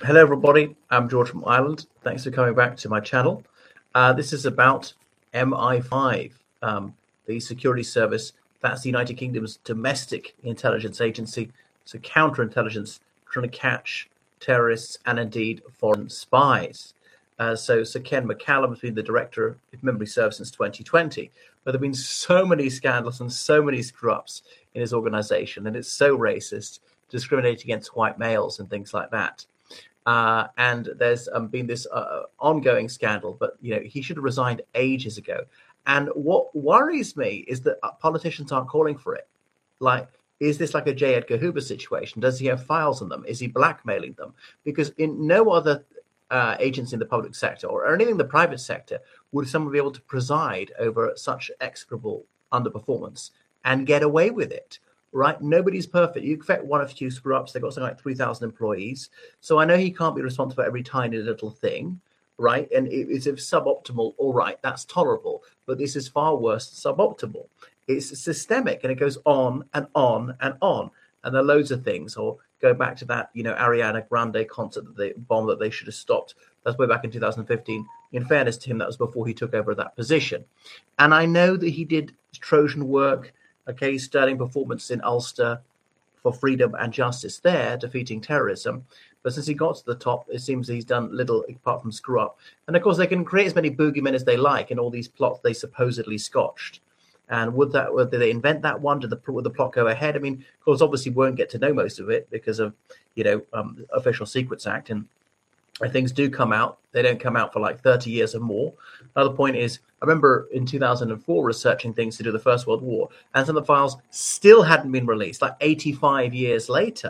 Hello, everybody. I'm George from Ireland. Thanks for coming back to my channel. This is about MI5, the security service. That's the United Kingdom's domestic intelligence agency. So counterintelligence, trying to catch terrorists and indeed foreign spies. So Sir Ken McCallum has been the director of memory service since 2020. But there have been so many scandals and so many screw-ups in his organization, and it's so racist, discriminating against white males and things like that. And there's been this ongoing scandal, but he should have resigned ages ago. And what worries me is that politicians aren't calling for it. Like, is this like a J. Edgar Hoover situation? Does he have files on them? Is he blackmailing them? Because in no other agency in the public sector or anything in the private sector would someone be able to preside over such execrable underperformance and get away with it. Right? Nobody's perfect. You expect one or two screw-ups. They've got something like 3,000 employees. So I know he can't be responsible for every tiny little thing, right? And if suboptimal, all right, that's tolerable. But this is far worse than suboptimal. It's systemic, and it goes on and on and on. And there are loads of things. Or go back to that, Ariana Grande concert, bomb that they should have stopped. That's way back in 2015. In fairness to him, that was before he took over that position. And I know that he did Trojan work. Okay, sterling performance in Ulster for freedom and justice there, defeating terrorism. But since he got to the top, it seems he's done little apart from screw up. And of course, they can create as many boogeymen as they like in all these plots they supposedly scotched. And would they invent that one? Would the plot go ahead? I mean, of course, obviously, we won't get to know most of it because of Official Secrets Act. And when things do come out, they don't come out for like 30 years or more. Another point is, I remember in 2004 researching things to do with the First World War, and some of the files still hadn't been released, like 85 years later.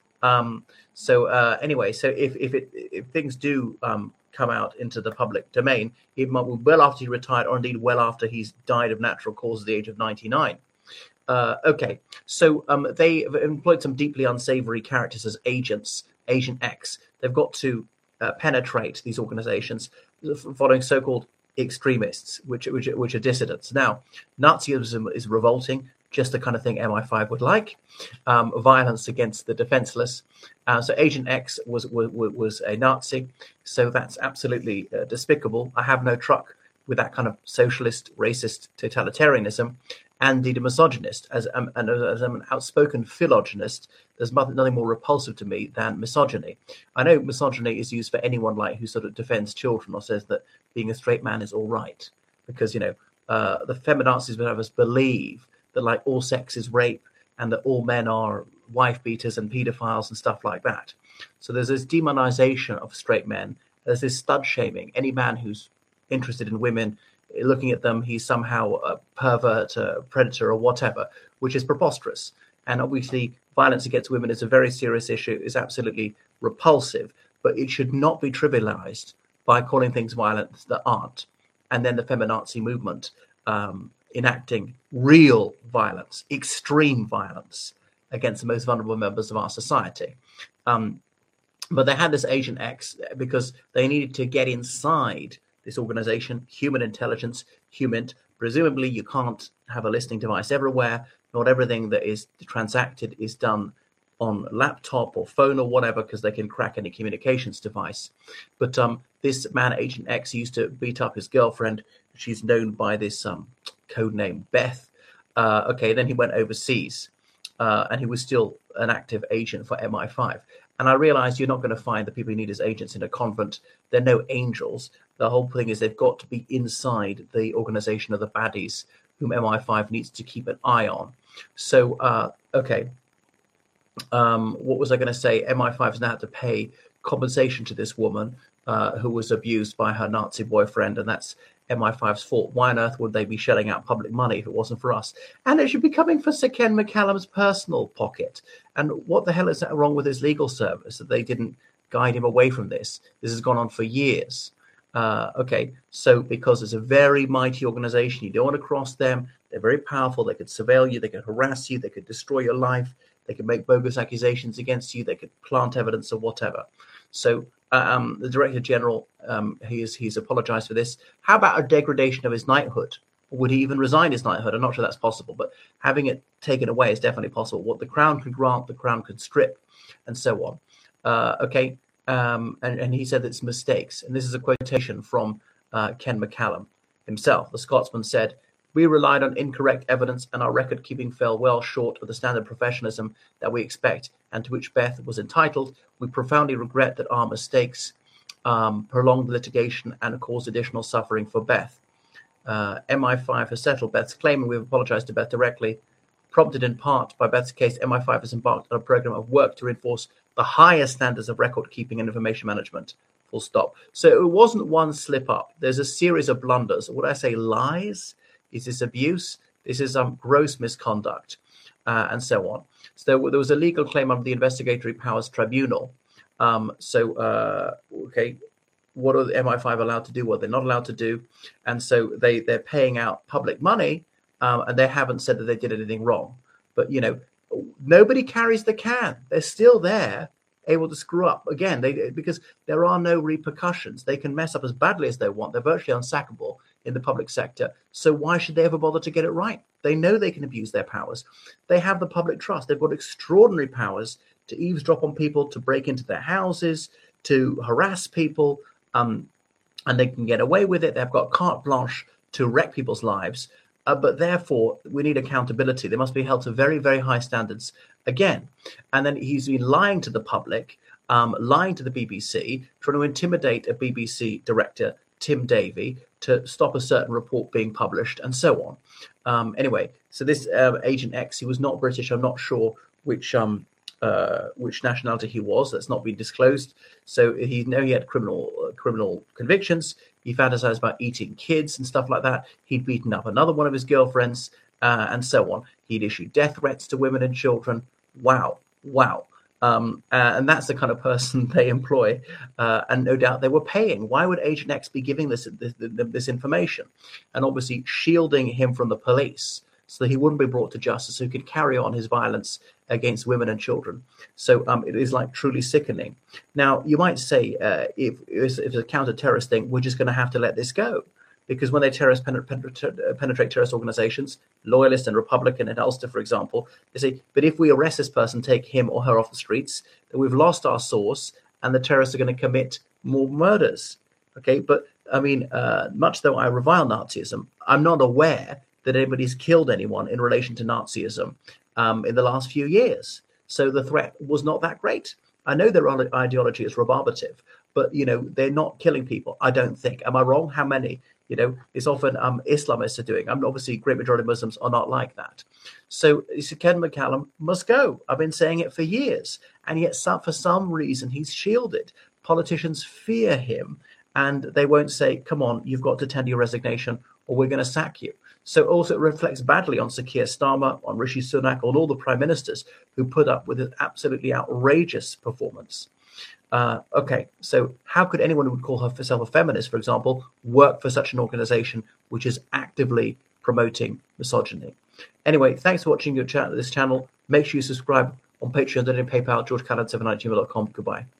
Anyway, so if things do come out into the public domain, it might be well after he retired, or indeed well after he's died of natural causes at the age of 99. They've employed some deeply unsavory characters as agents, Agent X. They've got to penetrate these organizations following so-called extremists, which are dissidents. Now, Nazism is revolting, just the kind of thing MI5 would like. Violence against the defenseless. So Agent X was a Nazi, so that's absolutely despicable. I have no truck with that kind of socialist, racist totalitarianism, and indeed a misogynist. As I'm an outspoken philogynist, there's nothing more repulsive to me than misogyny. I know misogyny is used for anyone who sort of defends children or says that being a straight man is all right, because the feminazis would have us believe that like all sex is rape and that all men are wife beaters and pedophiles and stuff like that. So there's this demonization of straight men. There's this stud shaming. Any man who's interested in women, looking at them, he's somehow a pervert, a predator, or whatever, which is preposterous. And obviously, violence against women is a very serious issue, is absolutely repulsive, but it should not be trivialized by calling things violent that aren't. And then the feminazi movement enacting real violence, extreme violence against the most vulnerable members of our society. But they had this Agent X because they needed to get inside this organization, Human Intelligence, HUMINT. Presumably, you can't have a listening device everywhere. Not everything that is transacted is done on laptop or phone or whatever, because they can crack any communications device. But this man, Agent X, used to beat up his girlfriend. She's known by this code name Beth. Then he went overseas, and he was still an active agent for MI5. And I realized you're not going to find the people you need as agents in a convent. They're no angels. The whole thing is they've got to be inside the organization of the baddies, whom MI5 needs to keep an eye on. So, what was I going to say? MI5's now had to pay compensation to this woman who was abused by her Nazi boyfriend, and that's MI5's fault. Why on earth would they be shelling out public money if it wasn't for us? And it should be coming for Sir Ken McCallum's personal pocket. And what the hell is that wrong with his legal service that they didn't guide him away from this? This has gone on for years. So because it's a very mighty organization, you don't want to cross them. They're very powerful. They could surveil you. They could harass you. They could destroy your life. They could make bogus accusations against you. They could plant evidence or whatever. So the Director General, he's apologized for this. How about a degradation of his knighthood? Would he even resign his knighthood? I'm not sure that's possible, but having it taken away is definitely possible. What the Crown could grant, the Crown could strip, and so on. and he said it's mistakes. And this is a quotation from Ken McCallum himself. The Scotsman said, "We relied on incorrect evidence, and our record keeping fell well short of the standard professionalism that we expect and to which Beth was entitled. We profoundly regret that our mistakes prolonged the litigation and caused additional suffering for Beth. MI5 has settled Beth's claim, and we've apologized to Beth directly. Prompted in part by Beth's case, MI5 has embarked on a program of work to reinforce the highest standards of record keeping and information management." Full stop. So it wasn't one slip up. There's a series of blunders. Would I say lies? Is this abuse? This is gross misconduct, and so on. So there was a legal claim under the Investigatory Powers Tribunal. Okay, what are the MI5 allowed to do? What they're not allowed to do? And so they're paying out public money, and they haven't said that they did anything wrong. But, nobody carries the can. They're still there, able to screw up again. Because there are no repercussions. They can mess up as badly as they want. They're virtually unsackable in the public sector. So why should they ever bother to get it right? They know they can abuse their powers. They have the public trust. They've got extraordinary powers to eavesdrop on people, to break into their houses, to harass people, and they can get away with it. They've got carte blanche to wreck people's lives. But therefore, we need accountability. They must be held to very, very high standards again. And then he's been lying to the public, lying to the BBC, trying to intimidate a BBC director, Tim Davie, to stop a certain report being published, and so on. Anyway, so this Agent X, he was not British. I'm not sure which nationality he was. That's not been disclosed. So he had criminal convictions. He fantasized about eating kids and stuff like that. He'd beaten up another one of his girlfriends, and so on. He'd issued death threats to women and children. Wow. And that's the kind of person they employ. And no doubt they were paying. Why would Agent X be giving this information? And obviously shielding him from the police so that he wouldn't be brought to justice, so he could carry on his violence against women and children. So it is truly sickening. Now, you might say, if it's a counter-terrorist thing, we're just going to have to let this go. Because when they penetrate terrorist organizations, Loyalist and Republican in Ulster, for example, they say, but if we arrest this person, take him or her off the streets, then we've lost our source and the terrorists are going to commit more murders. Okay, but I mean, much though I revile Nazism, I'm not aware that anybody's killed anyone in relation to Nazism in the last few years. So the threat was not that great. I know their ideology is rebarbative, but, they're not killing people, I don't think. Am I wrong? How many? It's often Islamists are doing. Obviously, great majority of Muslims are not like that. So Ken McCallum must go. I've been saying it for years. And yet, for some reason, he's shielded. Politicians fear him. And they won't say, come on, you've got to tender your resignation or we're going to sack you. So also it reflects badly on Sir Keir Starmer, on Rishi Sunak, on all the prime ministers who put up with an absolutely outrageous performance. Okay, so how could anyone who would call herself a feminist, for example, work for such an organization which is actively promoting misogyny? Anyway, thanks for watching this channel. Make sure you subscribe on Patreon and PayPal, georgecallan7@gmail.com. Goodbye.